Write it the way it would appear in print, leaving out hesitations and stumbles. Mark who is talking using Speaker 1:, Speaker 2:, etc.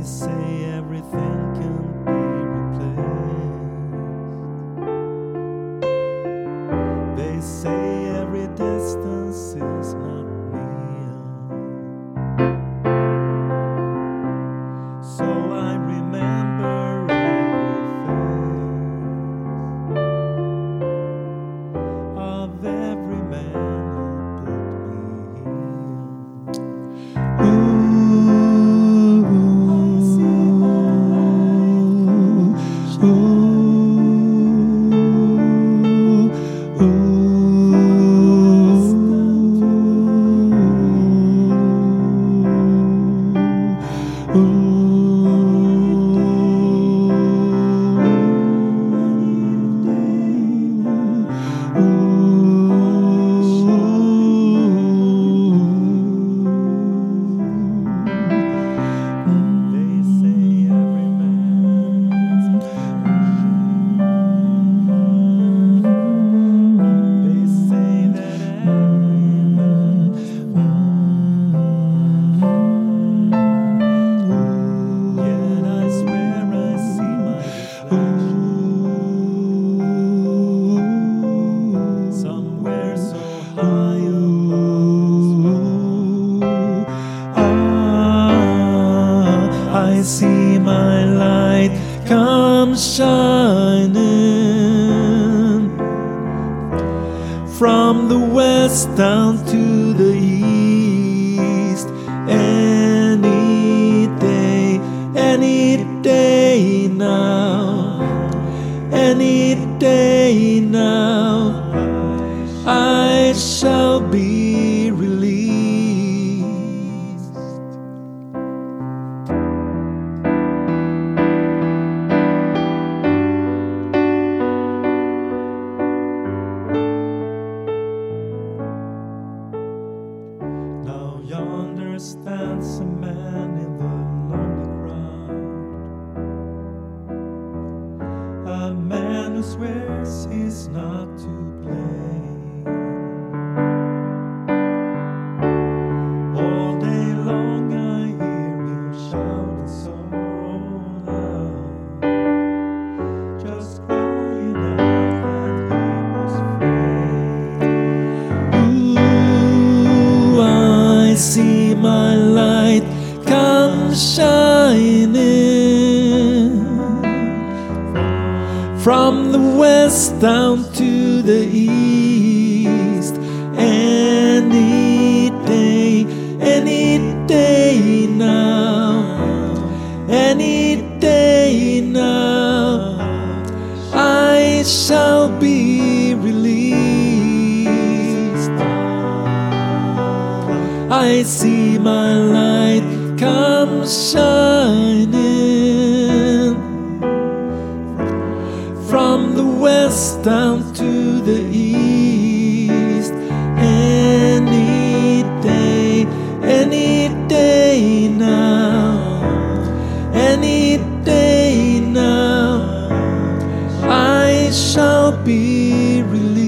Speaker 1: say everything can be replaced. They say every distance is not near. So I remember every face of every man who put me here. I see my light come shining from the west down to the east. Any day now, any day now, I shall be released. Now yonder stands a man in the lonely crowd, a man who swears he's not to blame. All day long I hear him shouting so loud, just crying out that he was free. Ooh, I see my light come shining from the west down to the east. Any day now, any day now, I shall be released. I see my light come shining from the west down to the east. Any day now, any day now, I shall be released.